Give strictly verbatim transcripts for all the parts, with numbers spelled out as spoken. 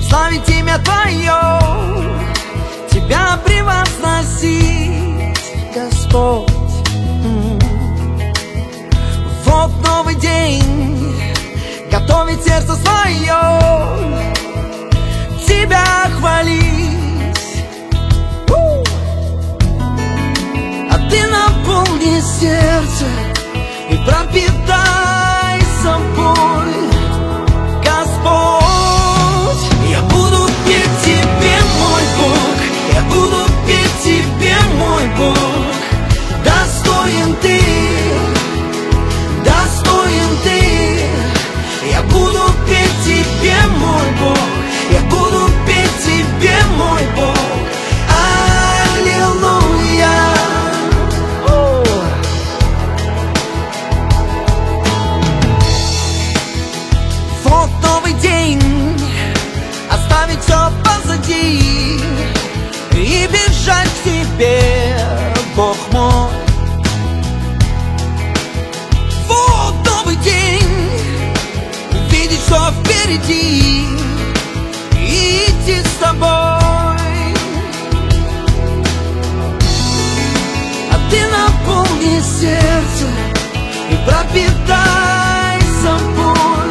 славить имя Твое, Тебя превозносить, Господь. Вот новый день, готовить сердце свое, Тебя хвалить. А Ты наполни сердце и пропитай собой, Господь. Я буду петь Тебе, мой Бог, я буду петь Тебе, мой Бог. Достоин Ты, достоин Ты. Я буду петь Тебе, мой Бог, я буду петь Тебе, мой Бог. Аллилуйя. Вот новый день, оставить все позади и бежать к Тебе, Бог мой. Вот новый день, видеть, что впереди, и идти с Тобой. А Ты наполни сердце и пропитай собой,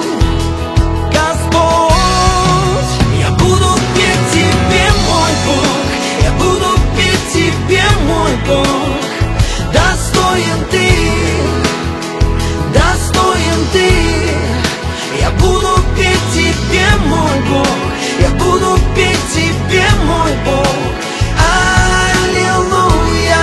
Господь. Я буду петь Тебе, мой Бог, я буду петь Тебе, мой Бог. Достоин Ты, достоин Ты. Я буду петь Тебе, мой Бог, я буду петь Тебе, мой Бог. Аллилуйя.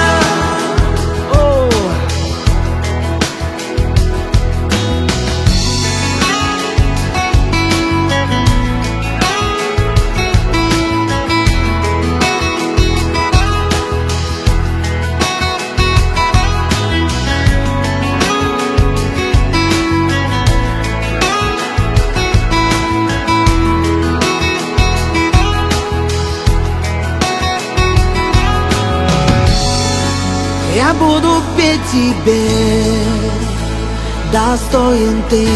Я буду петь Тебе, достоин Ты.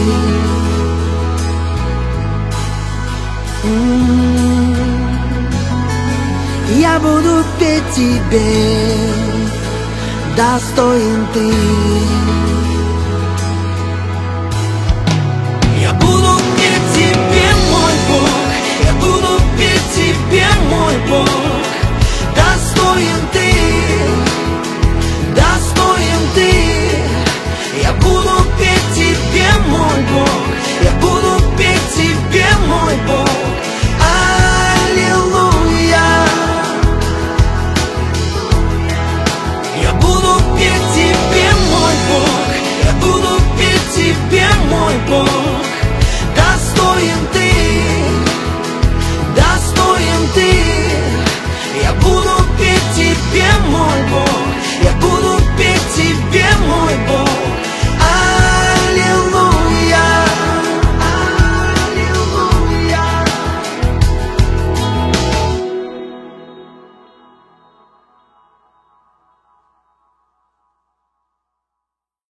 М-м-м. Я буду петь Тебе, достоин Ты.